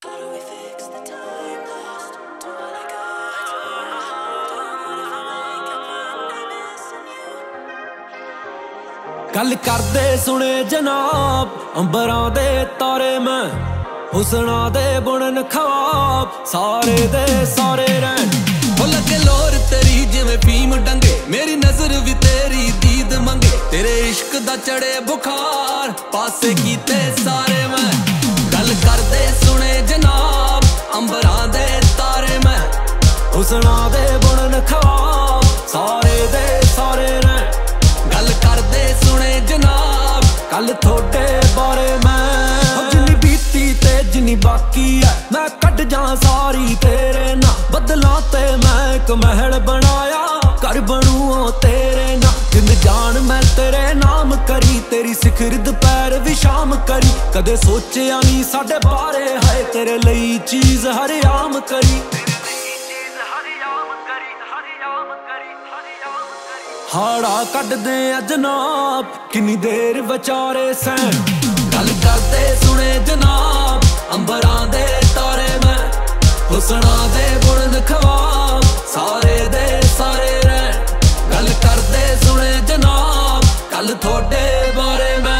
How do we fix the time lost? Do I let go? Do I wake up one day missing you? गल करदे सुने जनाब अंबरां दे तारे मैं हुसना दे बुनन ख्वाब सारे दे सारे रहन हो लगे लोर तेरी जिवें फीम डंगे मेरी नजर भी तेरी दीद मंगे तेरे इश्क दा चढ़े बुखार पासे कीते सारे मैं गल करदे सुने जनाब अंबरां दे तारे मैं हुसना दे बुनन ख्वाब सारे दे सारे रहन गल करदे सुने जनाब कल थोड़े बारे मैं जिन्नी बीती ते जिन्नी बाकी है मैं कट जा सारी तेरे ना बदला ते मैं एक महल बनाया कर बनूं तेरे ना जिंद जान मैं तेरे नाम करी तेरी सिखर दोपहर भी शाम करी कदे सोचिया नहीं साडे बारे है तेरे लई चीज हरियाम करी हाड़ा कटदे जनाब किन्नी देर विचारे सैन गल करदे सुने जनाब अंबरां दे तारे मैं हुसना दे बुनन ख्वाब सारे दे सारे रहन गल करदे सुने जनाब कल थोड़े बारे मैं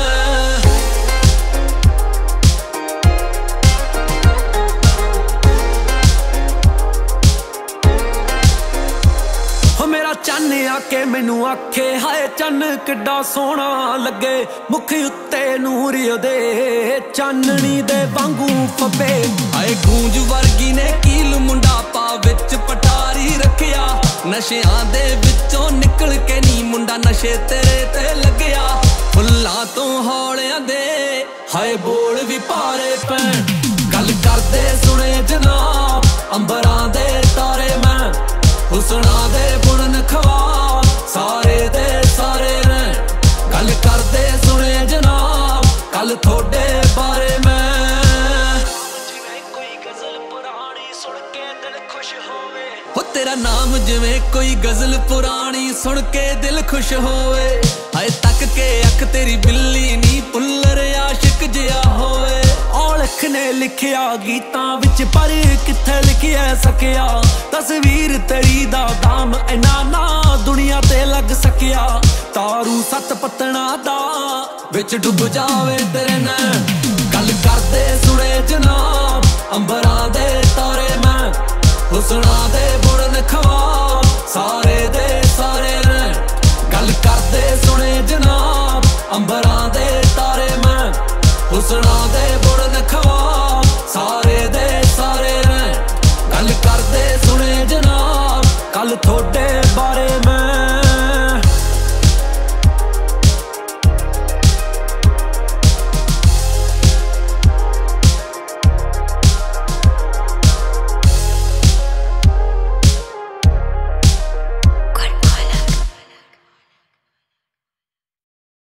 मेरा चन्न आके मैनू आखे हाय चन्न किड्डा सोहना लगे मुख उत्ते नूर दे चाननी दे वांगू फब्बे हाय गूंज वर्गी ने कील मुंडा पा विच पटारी रखिया नशियां दे विचों निकल के नी मुंडा नशे तेरे ते लगया फुल्लां तो हौलियां दे हाय बोल भी पारे पैण गल करदे सुने जनाब अंबरां दे तारे मैं हुसना दे बुनन ख्वाब सारे दे सारे रहन गल करदे सुने जनाब कल थोड़े बारे मैं जिवें कोई गजल पुरानी सुन के दिल खुश होवे हो तेरा नाम जिवें कोई गजल पुरानी सुन के दिल खुश होवे हाय तक के अख तेरी बिल्ली नी पुल्लर आशिक जिया होवे औलख ने लिखिया गीतां विच पर किथे लिखिया सकिया तस्वीर तेरी दा दाम इना ना दुनिया ते लग सकिया तारू सत पत्तना दा विच डुब जावे तेरे नैन गल करदे सुने जनाब अंबरां दे तारे मैं हुसना दे बुनन ख्वाब सारे दे सारे रहन गल करदे सुने जनाब अंबरां दे तारे मैं हुसना दे बुनन ख्वाब सारे दे सारे रहन गल करदे सुने जनाब कल थोड़े बारे मैं